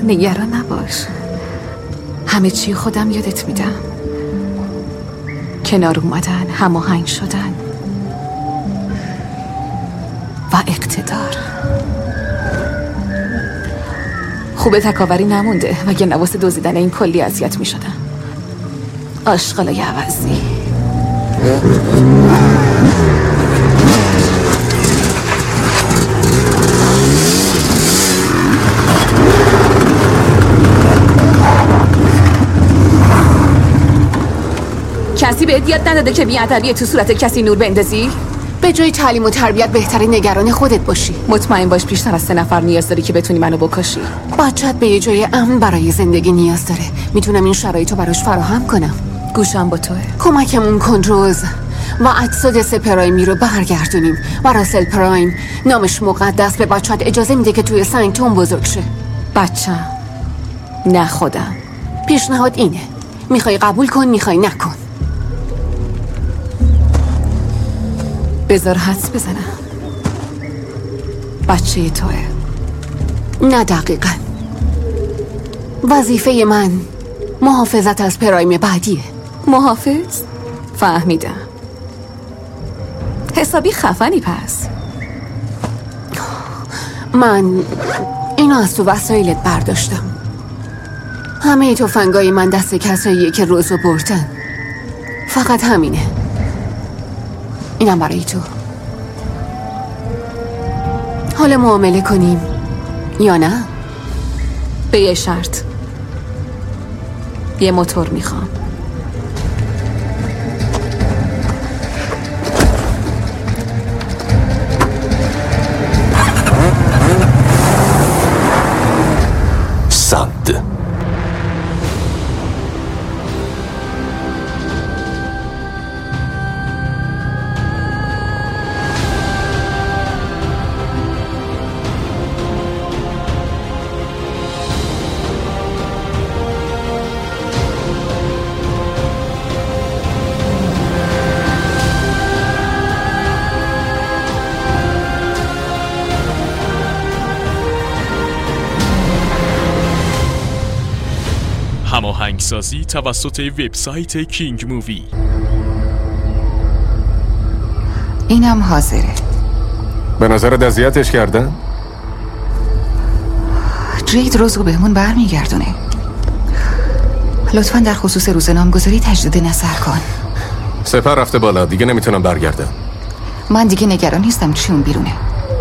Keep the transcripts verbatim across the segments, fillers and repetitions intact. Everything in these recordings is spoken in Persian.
نگران نباش، همه چی خودم یادت میدم. کنار اومدن، هماهنگ شدن و اقتدار. خوبه تکاوری نمونده وگرنه واسه دزدیدن این کلی اذیت میشدم. آشغالای عوضی. کسی بهت یاد نداده که بی‌ادبی تو صورت کسی نور بندازی؟ به جای تعلیم و تربیت بهتره نگران خودت باشی. مطمئن باش بیشتر از سه نفر نیاز داری که بتونی منو بکشی. بچت به یه جای امن برای زندگی نیاز داره. میتونم این شرایطو براش فراهم کنم. گوشم با توه. کمکمون کن روز و اجساد سپرایمی رو برگردونیم و راسل پرایم نامش مقدس به بچت اجازه میده که توی سنگتون بزرگ شه. بچم نه خودم. پیشنهاد اینه، میخوای قبول کن میخوای نکن. بذار حدس بزنم، بچه توه. نه دقیقاً. وظیفه من محافظت از پرایم بعدیه. محافظ؟ فهمیدم. حسابی خفنی پس. من اینو از تو وسایلت برداشتم. همه تفنگای من دست کساییه که روزو بردن. فقط همینه. اینم برای تو. حالا معامله کنیم یا نه؟ به یه شرط. یه موتور میخوام. صد. هماهنگسازی توسط وبسایت کینگ مووی. اینم حاضره. به نظرت اذیتش کردن؟ جید روزو بهمون برمیگردونه. لطفاً در خصوص روز نامگذاری تجدید نظر کن. سپر رفته بالا، دیگه نمیتونم برگردم. من دیگه نگران نیستم چی اون بیرونه.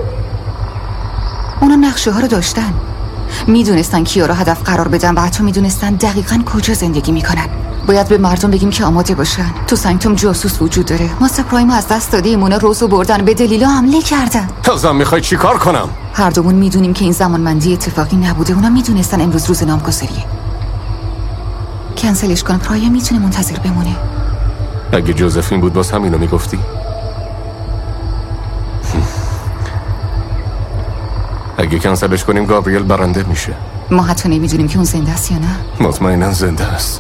اونا نقشه ها رو داشتن، میدونستن کیا رو هدف قرار بدن و حتی میدونستن دقیقاً کجا زندگی میکنن. باید به مردم بگیم که آماده باشن. تو سنگتوم جاسوس وجود داره. ما سپرایمو از دست دادیم، اونا روزو بردن، به دلیلا حمله کردن. تازم میخوای چی کار کنم؟ هر دومون میدونیم که این زمانمندی اتفاقی نبوده. اونا میدونستن امروز روز نامگذاریه. کنسلش کن، پرایم میتونه منتظر بمونه. اگه جوزفین بود باز همینو میگفتی؟ اگه کنسلش کنیم گابریل برنده میشه. ما حتی نمیدونیم که اون زنده است یا نه. مطمئناً زنده است.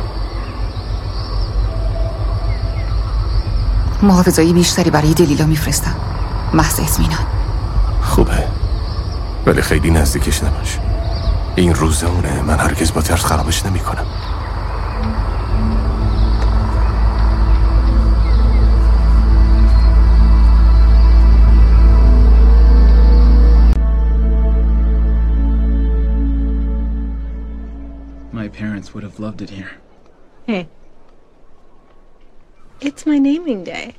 محافظایی بیشتری برای دلیلا میفرستم، محض اطمینان. خوبه، ولی خیلی نزدیکش نباش. این روزمونه، من هرگز با ترس خرابش نمی کنم. My parents would have loved it here. Hey, it's my naming day.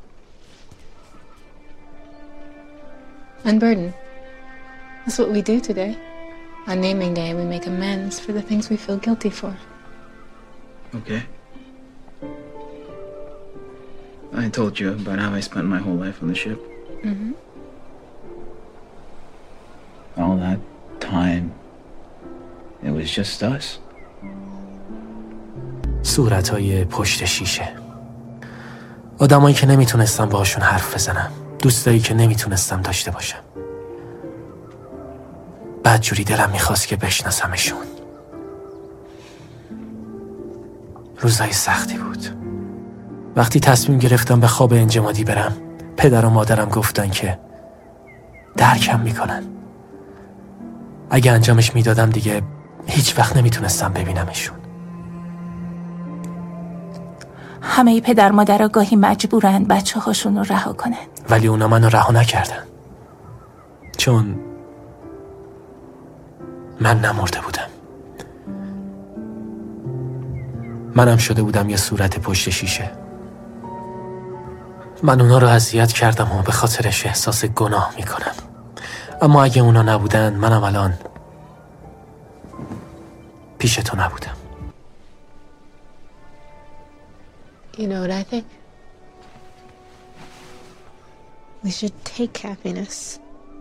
Unburden. That's what we do today. On naming day, we make amends for the things we feel guilty for. Okay. I told you about how I spent my whole life on the ship. Mm-hmm. All that time, it was just us. صورتهای پشت شیشه، آدمایی که نمیتونستم باهاشون حرف بزنم، دوستایی که نمیتونستم داشته باشم. بعد جوری دلم میخواست که بشناسمشون. روزای سختی بود. وقتی تصمیم گرفتم به خواب انجمادی برم، پدر و مادرم گفتن که درکم میکنن. اگه انجامش میدادم دیگه هیچ وقت نمیتونستم ببینمشون. همه پدر مادرها گاهی مجبورن بچه هاشون رو رها کنن، ولی اونا منو رها نکردن، چون من نمرده بودم. منم شده بودم یه صورت پشت شیشه. من اونا رو اذیت کردم و به خاطرش احساس گناه میکنم. اما اگه اونا نبودن منم الان پیش تو نبودم. You know what I think? We should take happiness.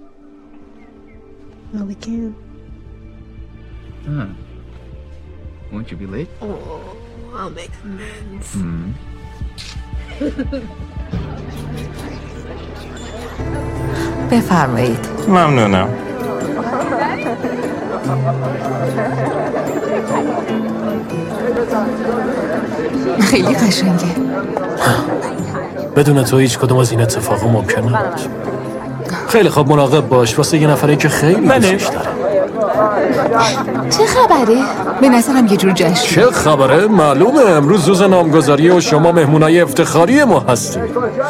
Well, we can. Huh. Won't you be late? Oh, I'll make amends. Hmm. بفرمایید. ممنونم. خیلی قشنگه. بدون تو هیچ کدوم از این اتفاقا ممکن نبود. خیلی خوب مراقب باش واسه یه نفره که خیلی دوستش داره. چه خبره؟ به نظرم یه جور جشن. چه خبره؟ معلومه امروز روز نامگذاری و شما مهمونای افتخاری ما هستی.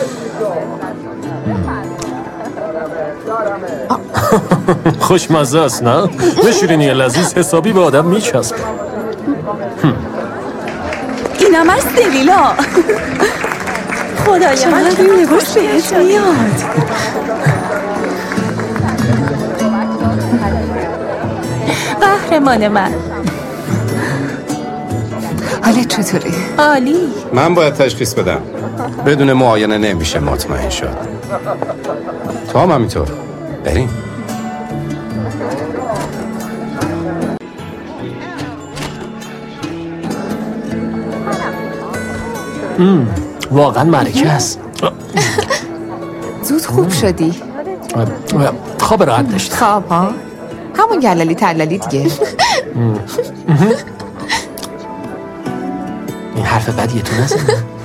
خوشمزه است نه؟ به شیرینی لذیذ حسابی به آدم میچسبه. اینم از دلیلا. خدای من این لباس بهش میاد. قهرمان من. حالت چطوره؟ عالی. من باید تشخیص بدم. بدون معاینه نمیشه مطمئن شد. تو هم همینطور. بریم. واقعا معرکه است. زود خوب شدی. خواب راحت داشتم. خواب ها؟ همون گللی تللی دیگه. این حرف بدیه تو نزن.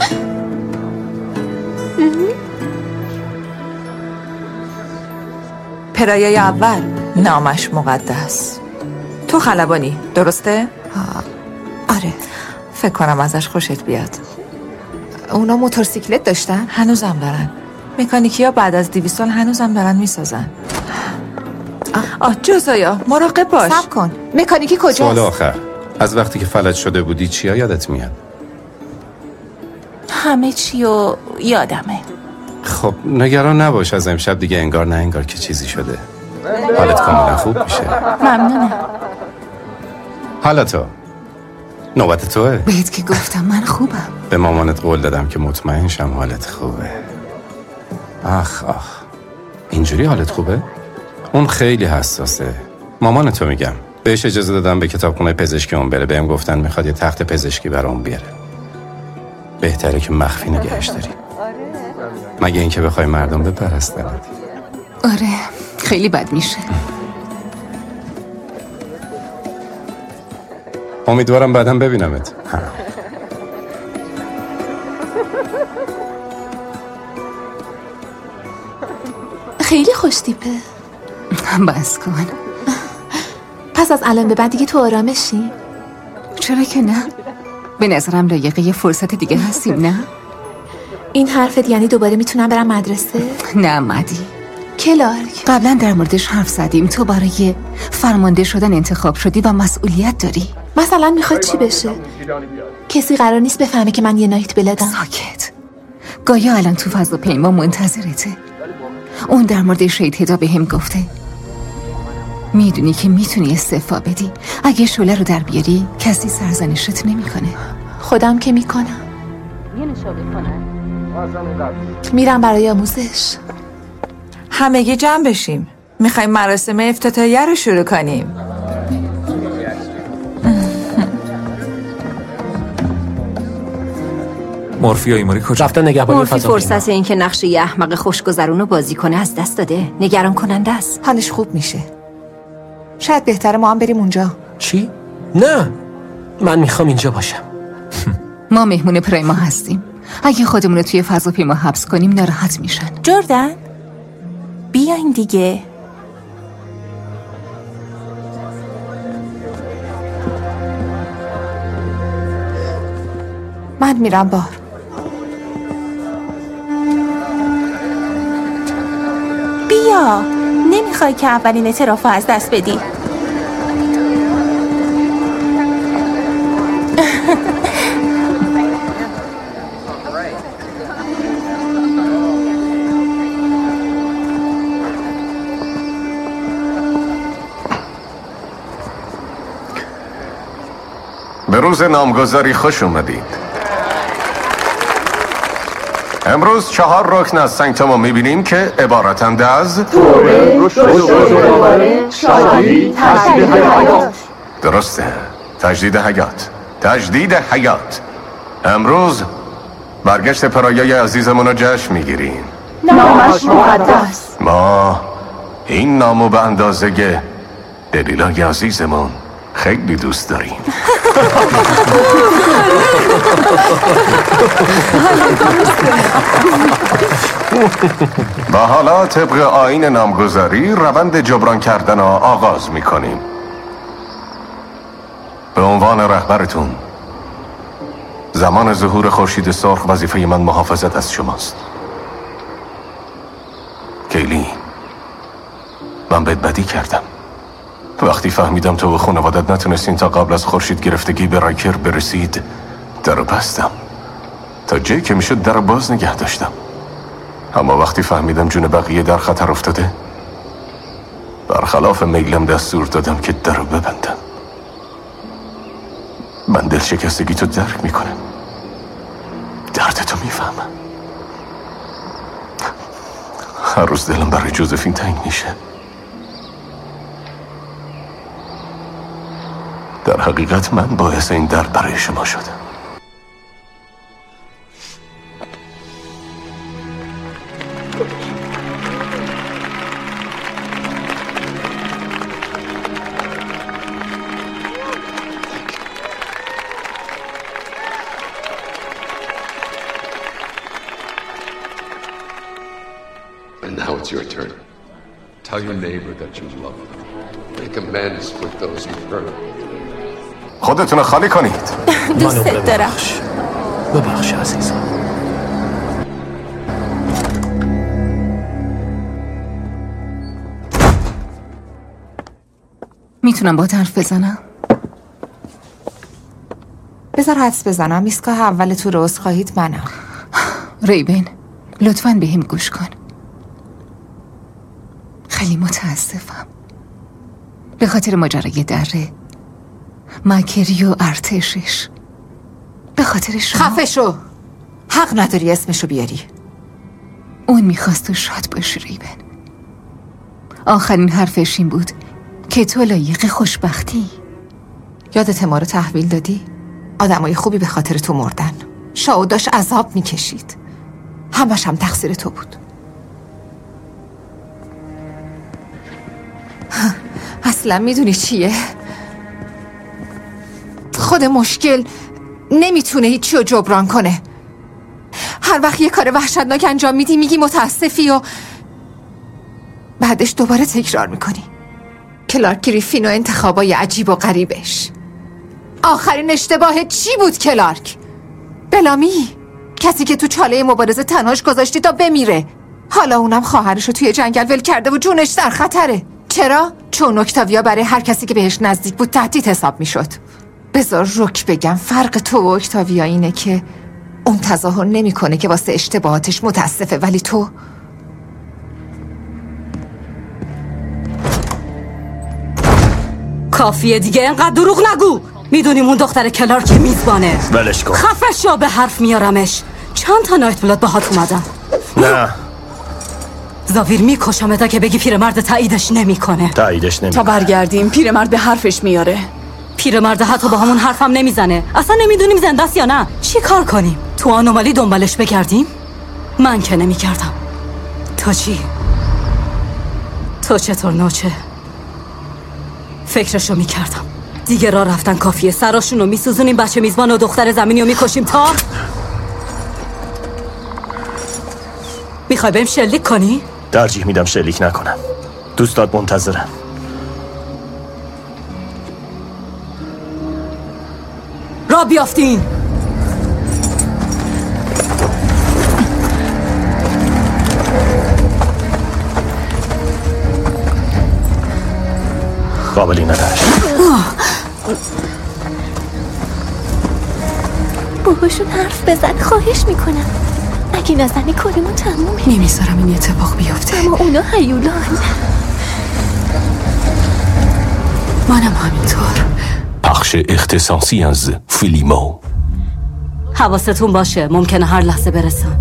پرایای اول نامش مقدس. تو خلبانی درسته؟ آره. فکر کنم ازش خوشت بیاد. اونا موتورسیکلت داشتن؟ هنوزم دارن. مکانیکی ها بعد از دویست سال هنوزم دارن میسازن. آه جزایا مراقب باش. صبر کن. مکانیکی کجاست؟ سوال آخر. از وقتی که فلج شده بودی چیا یادت میاد؟ همه چی و یادمه. خب نگران نباش، از امشب دیگه انگار نه انگار که چیزی شده. حالت کاملا خوب میشه. ممنونم. حالا تو نوبت توه. بهت که گفتم من خوبم. به مامانت قول دادم که مطمئن شم حالت خوبه. آخ آخ اینجوری حالت خوبه؟ اون خیلی حساسه. مامانتو میگم، بهش اجازه دادم به کتابخونه پزشکی اون بره. بهم گفتن میخواد یه تخت پزشکی برام بیاره. بهتره که مخفی نگهش داری، مگه اینکه بخوای مردم بپرستنت. آره خیلی بد میشه. امیدوارم بعدم ببینمت. خیلی خوش تیپه. بس کن. پس از الان به بعد دیگه تو آرامشی؟ چرا که نه؟ به نظرم لایقه یه فرصت دیگه هستیم نه؟ این حرفت یعنی دوباره میتونم برم مدرسه؟ نه مدی. کلارک قبلا در موردش حرف زدیم. تو برای فرمانده شدن انتخاب شدی و مسئولیت داری. مثلا میخواد چی بشه؟ کسی قرار نیست بفهمه که من یه نایت بلدم. ساکت. گایا الان تو فضاپیما منتظرته. اون در مورد شهید هدا به هم گفته. میدونی که میتونی استعفا بدی. اگه شعله رو در بیاری کسی سرزنشت نمیکنه. خودم که میکنم. میرم برای آموزش. همگی جمع بشیم. میخوایم مراسم افتتاحیه رو شروع کنیم. مورفی و ایماری کجا؟ رفتن نگهبانی مورفی فضاپیما. فرصت این که نقش یه احمق خوشگذرون رو بازی کنه از دست داده. نگران کننده است. حالش خوب میشه. شاید بهتره ما هم بریم اونجا. چی؟ نه من میخوام اینجا باشم. ما مهمون پرایما هستیم. اگه خودمون رو توی فضاپیما حبس کنیم ناراحت میشن. جردن بیاین دیگه. من میرم بار. بیا، نمیخوای که اولین اعتراف از دست بدی؟ به روز نامگذاری خوش اومدید. امروز چهار رکن از سنگتم رو میبینیم که عبارتند از توبه، رشد و دوباره، شادی، تجدید حیات. درسته، تجدید حیات، تجدید حیات. امروز برگشت پرایای عزیزمون رو جشن میگیریم. نامش مقدس. ما این نامو به اندازه دلیلای عزیزمون خیلی دوست داریم. و حالا طبق آیین نامگذاری روند جبران کردن را آغاز میکنیم. به عنوان رهبرتون زمان ظهور خورشید سرخ وظیفه من محافظت از شماست. کیلی، من بهت بدی کردم. وقتی فهمیدم تو و خانوادت نتونستین تا قبل از خورشید گرفتگی به رایکر برسید، درو بستم. تا جایی که میشد درو باز نگه داشتم. اما وقتی فهمیدم جون بقیه در خطر افتاده، برخلاف میلم دستور دادم که درو ببندم. من دل شکستگی تو درک میکنم، دردتو میفهمم. هر روز دلم برای جوزفین تنگ میشه. در حقیقت من باعث این درد برای شما شدم. And now it's your turn. Tell your neighbor that you love them. Make amends with those you hurt. خودتون خالی کنید. دوست دارم. ببخش عزیزم. میتونم با حرف بزنم؟ بذار حدس بزنم. ایستگاه اول تو روز خواهید منم. ریبن، لطفاً به هم گوش کن. خیلی متاسفم به خاطر ماجرای دره، مکری و ارتشش. به خاطر شما. خفه شو. حق نداری اسمشو بیاری. اون میخواست تو شاد باشی ریبن. آخرین حرفش این بود که تو لایق خوشبختی. یادت ما رو تحویل دادی؟ آدمای خوبی به خاطر تو مردن. شاو داشت عذاب میکشید. همش هم تقصیر تو بود. اصلا میدونی چیه؟ خود مشکل نمیتونه هیچی رو جبران کنه. هر وقت یه کار وحشتناک انجام میدی میگی متاسفی و بعدش دوباره تکرار میکنی. کلارک گریفین و انتخابای عجیب و غریبش. آخرین اشتباه چی بود کلارک؟ بلامی، کسی که تو چاله مبارزه تنهاش گذاشتی تا بمیره. حالا اونم خواهرشو توی جنگل ول کرده و جونش در خطره. چرا؟ چون اکتاویا برای هر کسی که بهش نزدیک بود تهدید حساب میشد. بذار رک بگم، فرق تو و اکتاویا اینه که اون تظاهر نمیکنه که واسه اشتباهاتش متاسفه، ولی تو کافیه دیگه، اینقدر دروغ نگو. میدونیم اون دختر کلارک میزبانه. ولش کن. خفه شو، به حرف میارمش. چند تا نایت بلاد باهات اومدم. نه زاویر میکشمت که بگی پیرمرد تاییدش نمیکنه. تاییدش نمیکنه. تا برگردیم پیرمرد به حرفش میاره. پیرمرد حتی با همون حرفم نمیزنه. اصلا نمیدونیم زنده است یا نه. چی کار کنیم؟ تو آنومالی دنبالش بگردیم؟ من که نمیکردم. تو چی؟ تو چطور نوچه؟ فکرشو میکردم. دیگه راه رفتن کافیه. سراشونو میسوزونیم، بچه میزبان و دختر زمینیو میکشیم تا میخوای بهم شلیک کنی؟ ترجیح میدم شلیک نکنم. دوستات منتظرم. را بیافتین. قابلی نداشت. باهاشون حرف بزن، خواهش میکنم. اگه نزنی کارمون تمومه. نمیذارم این اتفاق بیفته. اما اونا هیولان. منم همینطور. پخش اختصاصی از فیلیمو. حواستون باشه، ممکنه هر لحظه برسن.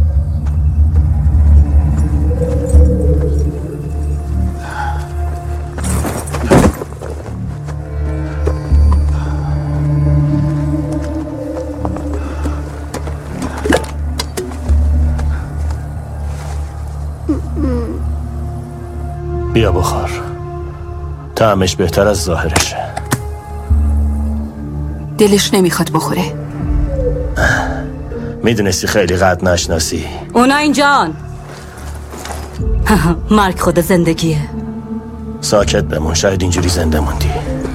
بیا بخور. طعمش بهتر از ظاهرشه. دلش نمیخواد بخوره. میدونستی خیلی قد نشناسی. اونا اینجان. مرگ خود زندگیه. ساکت بمون، شاید اینجوری زنده موندی.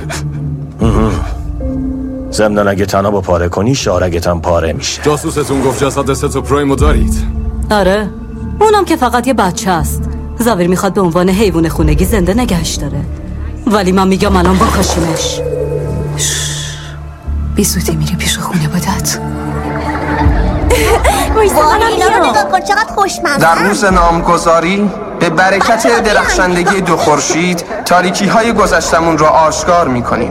ضمناً اگه تنها با پاره کنی شارگت هم پاره میشه. جاسوستون گفت جسد ستو پرایمو دارید. آره، اونم که فقط یه بچه است. زاویر میخواد به عنوان حیوان خونگی زنده نگهش داره، ولی من میگم الان بکشیمش. بی زودی میری پیش خونه بادت. وای اینا رو نگاه کن چقدر خوشمزه. در روز نامگذاری به برکت درخشندگی دو خورشید تاریکی های گذشتمون را آشکار میکنیم.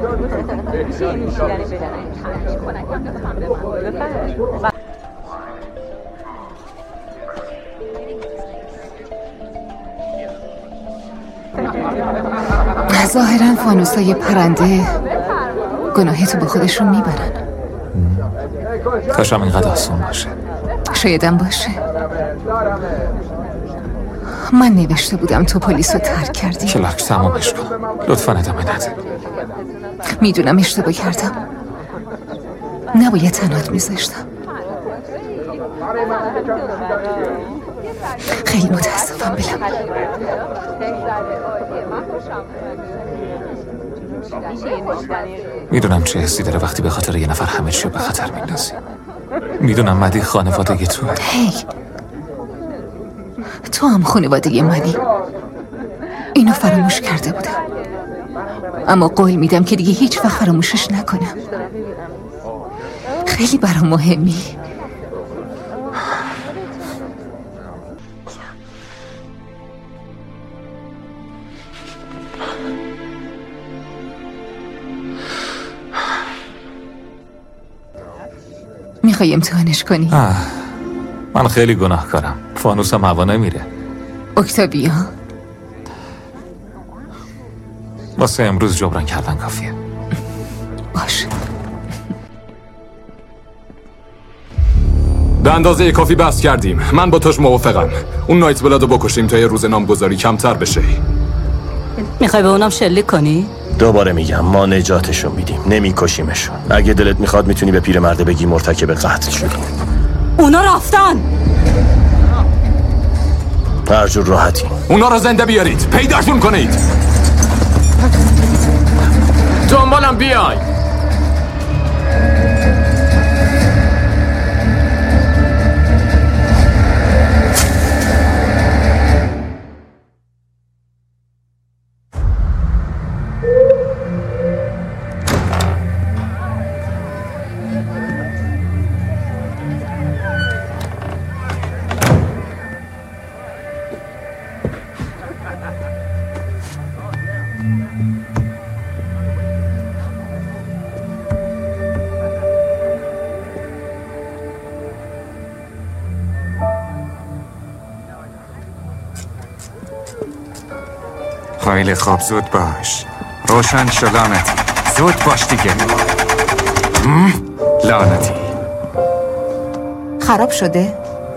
ظاهرا فانوسای پرنده گناهی تو با خودشون میبرن. کاشم اینقدر آسون باشه. شایدم باشه. من نوشته بودم تو پلیس رو ترک کردی. کلاک تمامش کن لطفا ادامه نده. میدونم اشتباه کردم، نباید تنهات میذاشتم. خیلی متاسفم بلم. میدونم چه حسی داره وقتی به خاطر یه نفر همه چی به خطر میندازی. میدونم مدی خانواده توه. هی تو هم خانواده منی. اینو فراموش کرده بودم، اما قول میدم که دیگه هیچ وقت فراموشش نکنم. خیلی برام مهمی. میخوای امتحانش کنی؟ آه. من خیلی گناهکارم. فانوسم هوا نمیره. اکتابیا واسه امروز جبران کردن کافیه. باش. به اندازه کافی بحث کردیم. من با توش موافقم. اون نایت بلادو بکشیم تا یه روز نامگذاری کمتر بشه. میخوای به اونم شلیک کنی؟ دوباره میگم ما نجاتشون میدیم، نمیکشیمشون. اگه دلت میخواد میتونی به پیرمرده بگی مرتکب قتل شدی. اونا رفتن. هر جور راحتی. اونا رو زنده بیارید، پیداشون کنید. دنبالم بیای. خیلی خوب، زود باش. روشن شو لعنتی. زود باش دیگه. لعنتی. خراب شده؟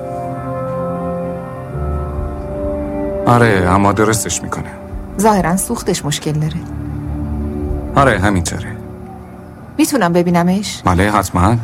آره اما درستش میکنه. ظاهرا سوختش مشکل داره. آره همینطوره. میتونم ببینمش؟ بله حتما.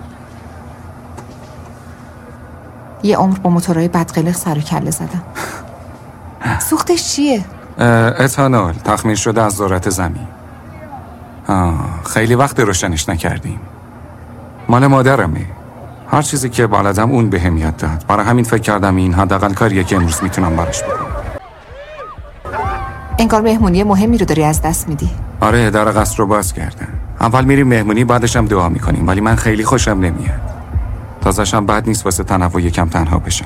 یه عمر با موتورهای بدقلق سر و کله زدم. سوختش چیه؟ اتانول تخمیر شده از ذرت زمین. آه، خیلی وقت روشنش نکردیم. مال مادرمه. هر چیزی که بلدم اون بهم یاد داد. برای همین فکر کردم این حداقل کاریه که امروز میتونم براش بکنم. انگار مهمونی مهمی رو داری از دست میدی. آره، در قصر رو باز کردن. اول میریم مهمونی، بعدش هم دعا میکنیم، ولی من خیلی خوشم نمیاد. تازه‌شم بد نیست واسه تنوع یکم تنها بشن.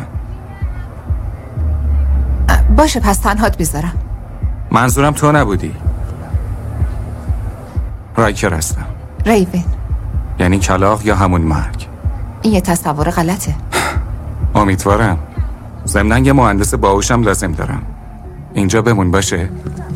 باشه پس تنهات بیذارم. منظورم تو نبودی. رایکر هستم. ریون. یعنی کلاغ یا همون مرگ؟ این یه تصور غلطه. امیدوارم. ضمناً یه مهندس باهوشم لازم دارم. اینجا بمون باشه؟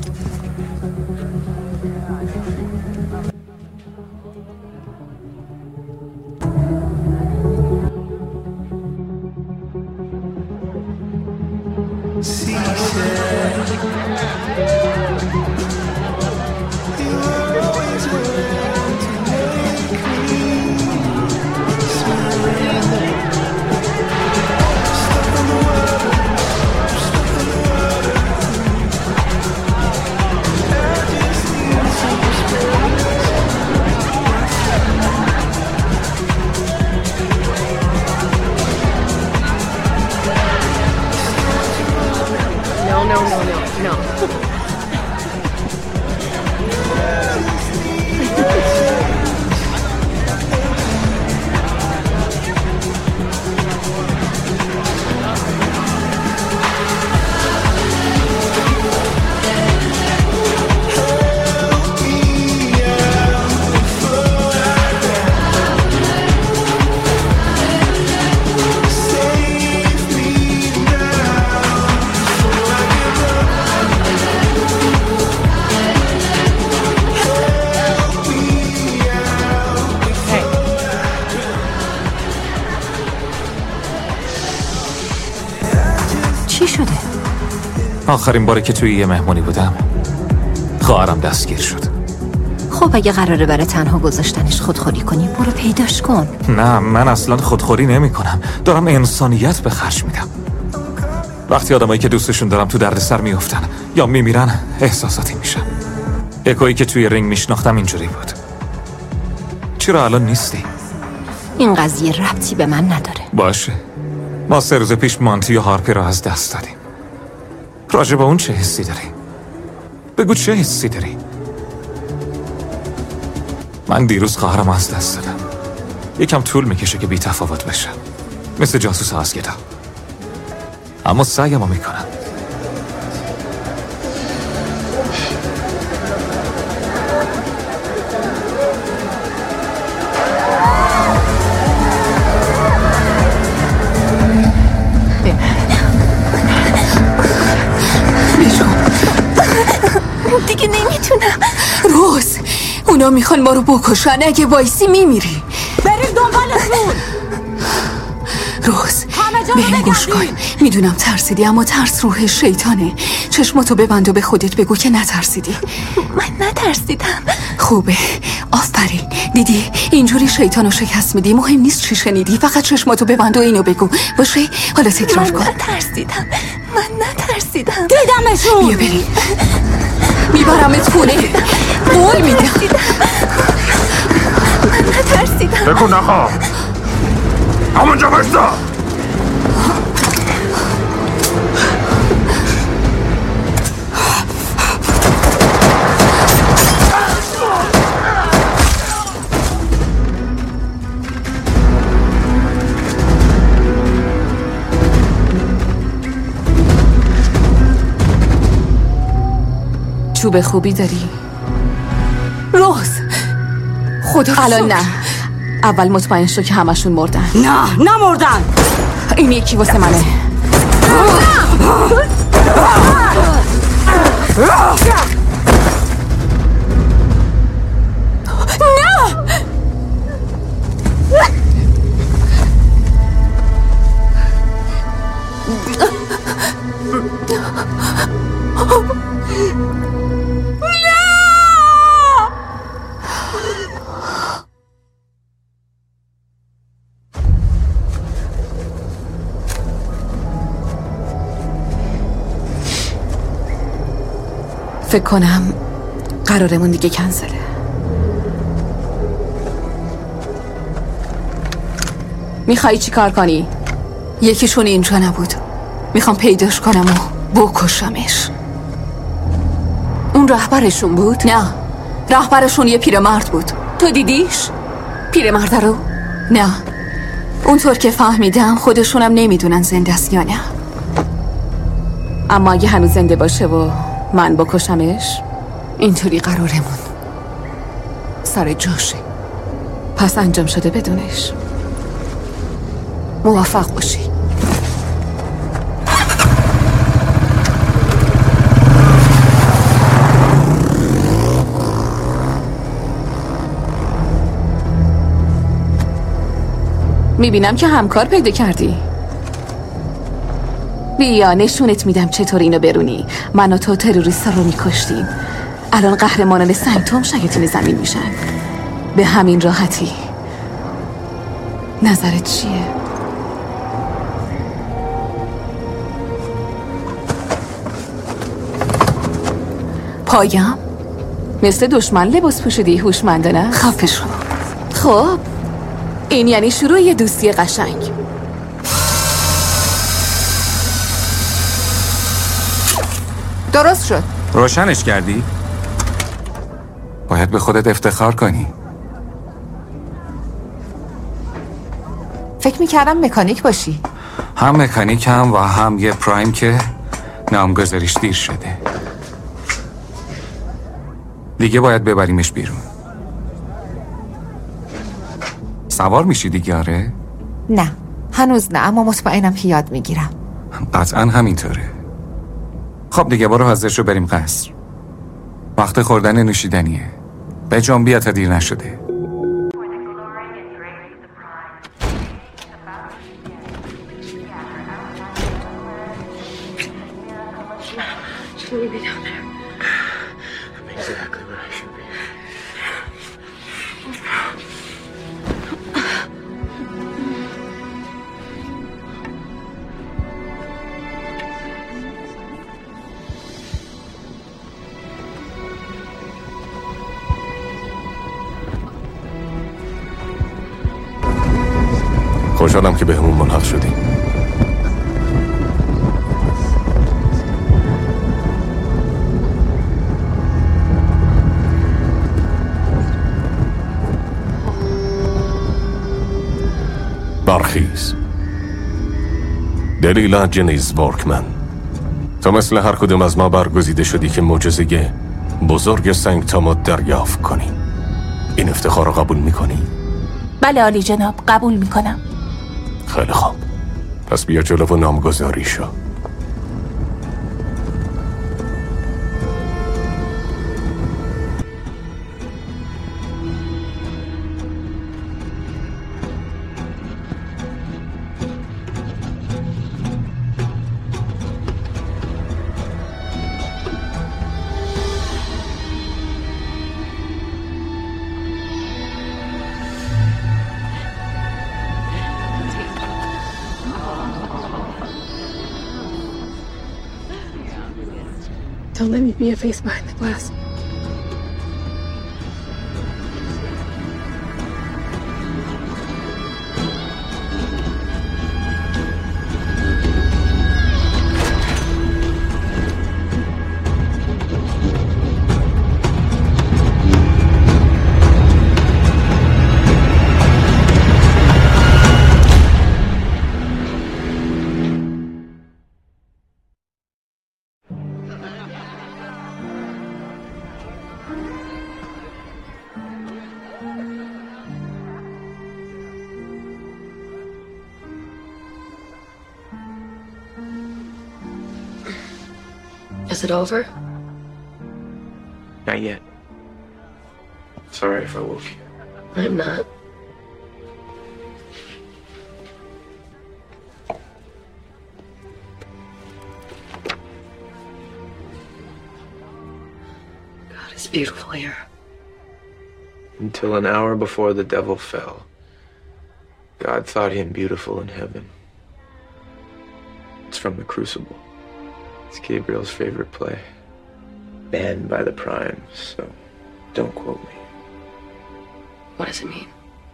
آخرین باری که توی یه مهمونی بودم خواهرم دستگیر شد. خب اگه قراره برای تنها گذاشتنش خودخوری کنی برو پیداش کن. نه، من اصلا خودخوری نمی کنم. دارم انسانیت به خرج میدم. وقتی آدمایی که دوستشون دارم تو دردسر میافتن یا میمیرن احساساتی میشم. اکویی که توی رینگ میشناختم اینجوری بود. چرا الان نیستی؟ این قضیه ربطی به من نداره. باشه، ما سه روز پیش مانتی و هارپی رو از دست دادیم. راجع به اون چه حسی داری؟ بگو چه حسی داری؟ من دیروز خواهرم از دست دادم. یکم طول میکشه که بی تفاوت بشم، مثل جاسوس آزگدا، اما سعیمو میکنم. دیگه نمیتونم. روز اونا میخوان ما رو بکشن، اگه وایسی میمیری. بریم دنبالشون. روز بهم گوش کن. میدونم ترسیدی اما ترس روح شیطانه. چشماتو ببند و به خودت بگو که نترسیدی. من نترسیدم. خوبه، آفرین. دیدی اینجوری شیطانو شکست میدی. مهم نیست چی شنیدی، فقط چشماتو ببند و اینو بگو. باشه حالا تکرار من کن. من نترسیدم. من نترسیدم. دیدمشون. بیا بریم. میبرمت خونه. قول میدم. من نترسیدم. بکن نخواه. همونجا باشتا. چوب خوبی داری؟ روز خدا الان نه. اول مطمئن شو که همشون مردن. نه نمردن. این یکی واسه منه. فکر کنم قرارمون دیگه کنسله. میخوایی چی کار کنی؟ یکیشون اینجا نبود. میخوام پیداش کنم و بکشمش. اون رهبرشون بود؟ نه، رهبرشون یه پیرمرد بود. تو دیدیش؟ پیرمرد رو؟ نه. اونطور که فهمیدم خودشونم نمیدونن زنده است یا نه. اما اگه هنوز زنده باشه و من بکشمش، اینطوری قرارمون سر جاشه. پس انجام شده بدونش. موفق باشی. میبینم که همکار پیدا کردی. بیا نشونت میدم چطور اینو برونی. من و تو تروریست رو میکشتیم. الان قهرمانان سنگتوم شیاطین زمین میشن. به همین راحتی. نظرت چیه؟ پایم؟ مثل دشمن لباس پوشیدی هوشمندانه؟ خفه شو. خب این یعنی شروع یه دوستی قشنگ. درست شد. روشنش کردی؟ باید به خودت افتخار کنی. فکر میکردم مکانیک باشی. هم مکانیک هم و هم یه پرایم که نامگذاریش دیر شده. دیگه باید ببریمش بیرون. سوار میشی دیگه؟ آره؟ نه هنوز نه، اما مطمئنم که یاد میگیرم. قطعا همینطوره. خب دیگه برو حاضر شو بریم قصر. وقت خوردن نوشیدنیه. به جان بیا تا دیر نشده. خوشحالم که به همون ملحق شدیم. برخیز دلیلا جنیز ورکمن، تو مثل هر کدوم از ما برگزیده شدی که معجزه بزرگ سنگتامو دریافت کنی. این افتخار رو قبول میکنی؟ بله عالی جناب، قبول میکنم. خیلی خوب، پس بیا جلو و نامگذاری شو. Don't let me be a face behind the glass. Is it over? Not yet. Sorry if I woke you. I'm not. God, it's beautiful here. Until an hour before the devil fell, God thought him beautiful in heaven. It's from The Crucible. It's Gabriel's favorite play. Banned by the Prime, so don't quote me. What does it mean?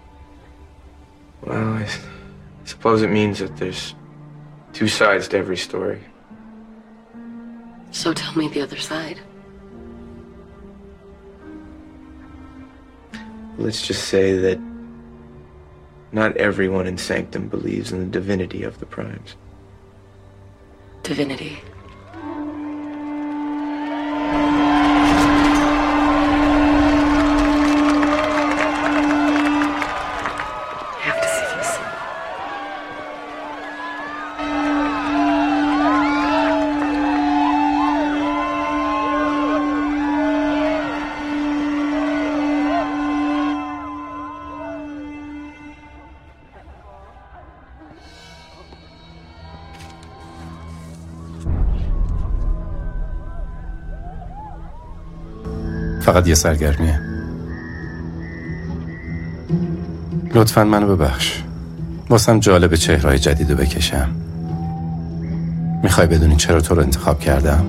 Well, I suppose it means that there's two sides to every story. So tell me the other side. let's just say that not everyone in Sanctum believes in the divinity of the Primes. Divinity. فقط یه سرگرمیه. لطفاً منو ببخش. واسم جالب چهرهای جدیدو بکشم. میخوای بدونی چرا تو رو انتخاب کردم؟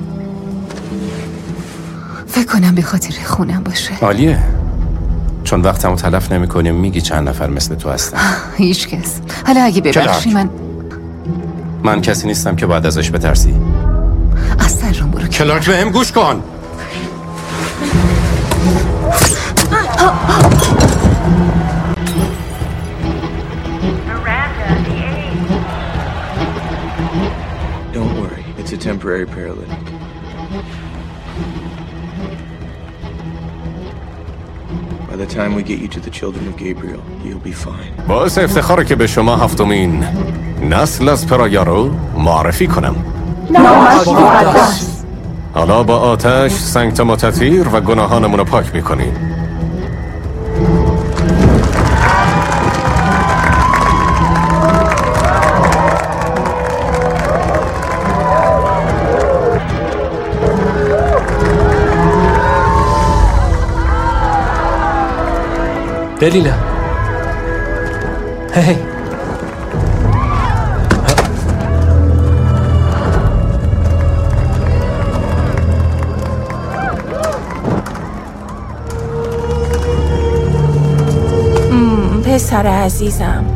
فکر کنم به خاطر خونم باشه. عالیه. چون وقتمو تلف نمی کنیم میگی چند نفر مثل تو هستن. هیچ کس. حالا اگه ببخشی من من کسی نیستم که باید ازش بترسی. از سر رو برو. کلارک بهم گوش کن. Don't worry, it's a temporary paralytic. By the time we get you to the Children of Gabriel, you'll be fine. باعث افتخاره که به شما هفتمین نسل از پرایا رو معرفی کنم. حالا با آتش سنگتم و تطهیر و گناهانمون رو پاک میکنیم. دلیلا هی پسر عزیزم،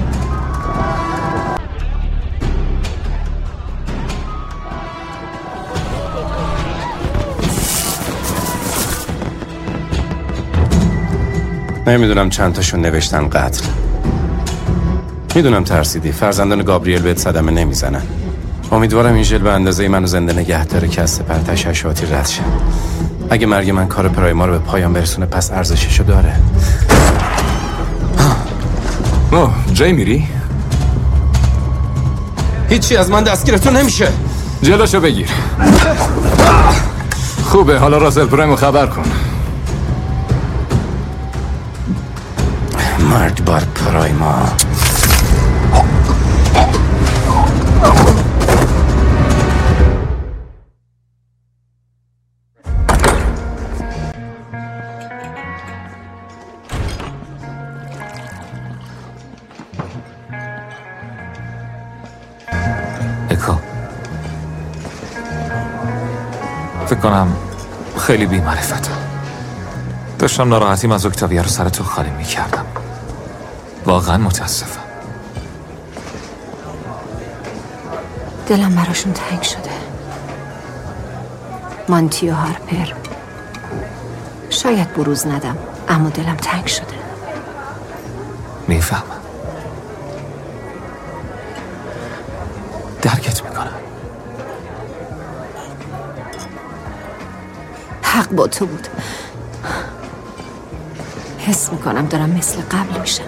نمیدونم چند تاشون نوشتن قتل. میدونم ترسیدی. فرزندان گابریل بهت صدمه نمیزنن. امیدوارم این ژل به اندازه منو زنده نگه داره که از سپر تشعشعاتی رد شم. اگه مرگ من کار پرایما رو به پایان برسونه پس ارزششو داره. اوه جای میری؟ هیچی از من دستگیرتون نمیشه. جلوشو بگیر. خوبه حالا راسل پرایم خبر کن. مرگ بر پرایما. اکو فکر کنم خیلی بی معرفتم. داشتم ناراحتیم از اکتاویا رو سر تو خالی می کردم. واقعا متاسفم. دلم براشون تنگ شده. مانتی و هارپر. شاید بروز ندم اما دلم تنگ شده. میفهمم. درکت میکنم. حق با تو بود. حس میکنم دارم مثل قبل میشم.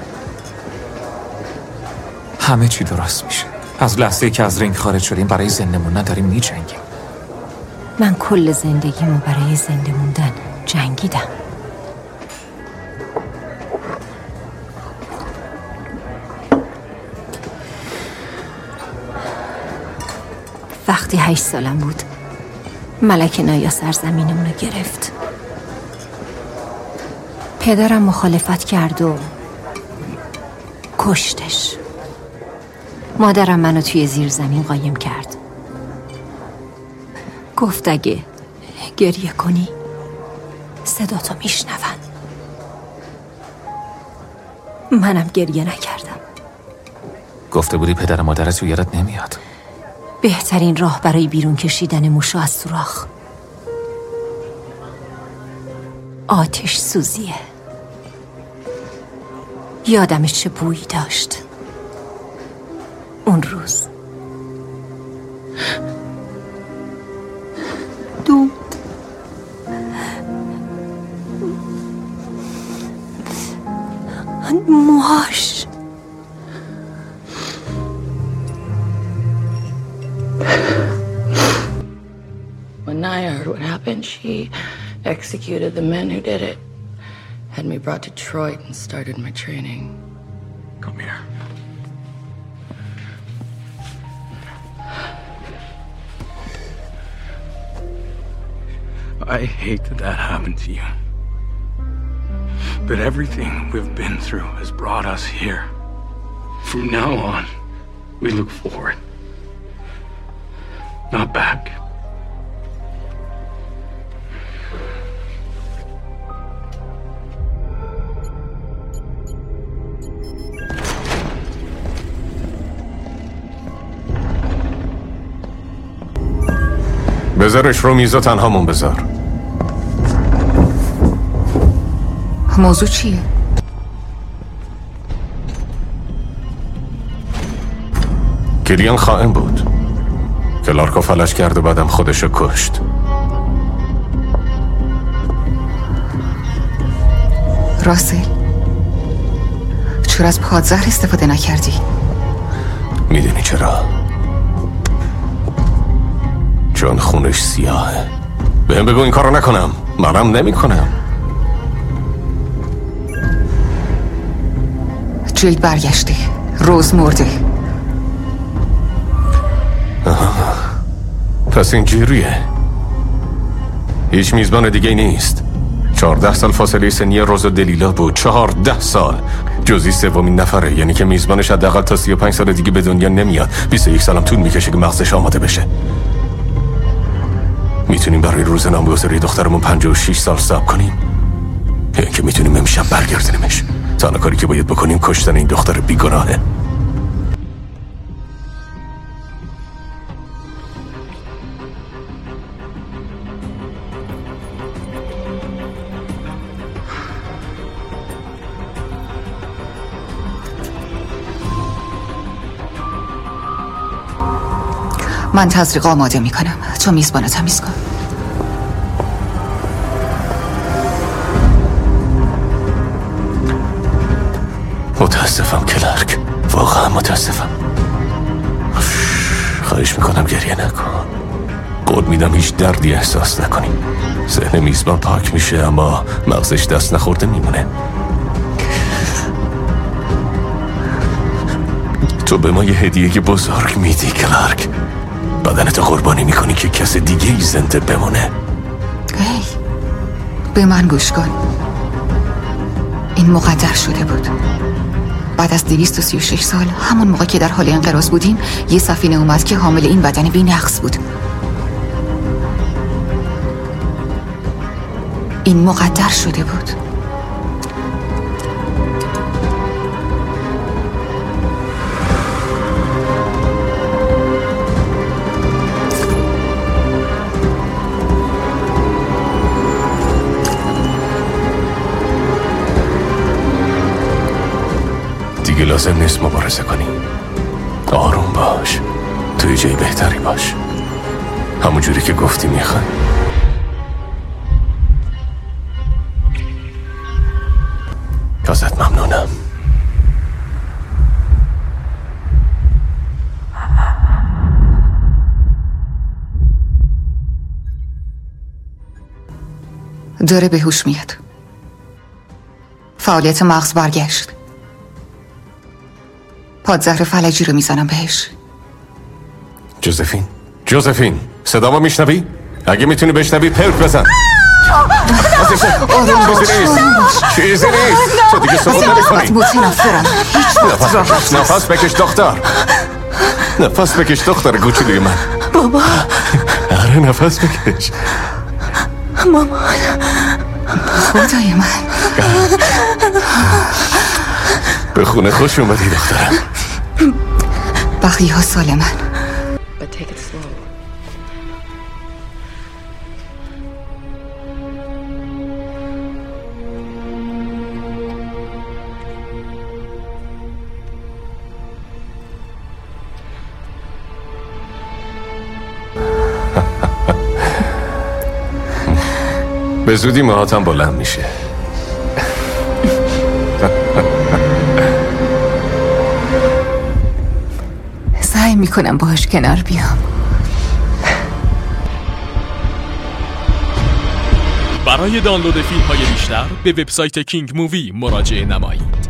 همه چی درست میشه. از لحظه‌ای که از رینگ خارج شدیم برای زنده موندن داریم میجنگیم. من کل زندگیمو برای زنده موندن جنگیدم. وقتی هشت سالم بود ملک نایا سرزمینمونو گرفت. پدرم مخالفت کرد و کشتش. مادرم منو توی زیر زمین قایم کرد. گفت اگه گریه کنی صداتو میشنون. منم گریه نکردم. گفته بودی پدر مادرت تو یادت نمیاد. بهترین راه برای بیرون کشیدن موشو از سوراخ آتش سوزیه. یادمش چه بویی داشت اون روز. دود موهاش. When Naya heard what happened, she executed the men who did it. Had me brought to Detroit and started my training. Come here. I hate that that happened to you. But everything we've been through has brought us here. From now on, we look forward, not back. بذارش رو میز و تنهامون بذار. موضوع چیه؟ کلیان خائن بود. کلارکو فلج کرد و بعدم خودشو کشت. راسل، چرا از پادزهر استفاده نکردی؟ میدونی چرا؟ چون خونش سیاهه. بهم بگو این کارو نکنم. منم نمی کنم. جید برگشته. روز مرده. آه. پس این جوریه. هیچ میزبان دیگه نیست. چهارده سال فاصله سنی روز و دلیلا بود. چهارده سال. جزئی سومین نفره، یعنی که میزبانش حداقل تا سی و پنج سال دیگه به دنیا نمیاد. بیست و یک سالم طول میکشه که مغزش آماده بشه. میتونیم برای روز نامگذاری دخترمون پنجاه و شش سال صبر کنیم؟ یا اینکه میتونیم امشب برگردونیمش؟ تنها کاری که باید بکنیم کشتن این دختر بیگناهه. من تزریق آماده میکنم. تو میزبانو تمیز کن. متاسفم کلارک، واقعا متاسفم. خواهش میکنم گریه نکن. قول میدم هیچ دردی احساس نکنی. ذهن میزبان پاک میشه اما مغزش دست نخورده میمونه. تو به ما یه هدیه بزرگ میدی کلارک. بدنتو قربانی میکنی که کس دیگه ای زنده بمونه. هی به من گوش کن. این مقدر شده بود. بعد از دویست و سی و شش سال، همون موقع که در حال انقراض بودیم، یه سفینه اومد که حامل این بدن بی نقص بود. این مقدر شده بود. دیگه لازم نیست مبارزه کنی. آروم باش. توی جای بهتری باش. همون جوری که گفتی میخوای. ازت ممنونم. داره به هوش میاد. فعالیت مغز برگشت. پادزهر فلجی رو میزنم بهش. جوزفین جوزفین صدامو میشنوی؟ اگه میتونی بشنوی پلک بزن. چیزی نیست. چیزی نیست. تو دیگه سقوط نمی‌کنی. متنفرم. نفس نفس بکش دختر. نفس بکش دختر کوچولوی من. بابا. آره نفس بکش. مامان. خدای من. به خونه خوش اومدی دخترم. بقیه ها سالمن. But take it slow. به زودی موهاتم بلند میشه. سعی میکنم باهاش کنار بیام. برای دانلود فیلم های بیشتر به وبسایت کینگ مووی مراجعه نمایید.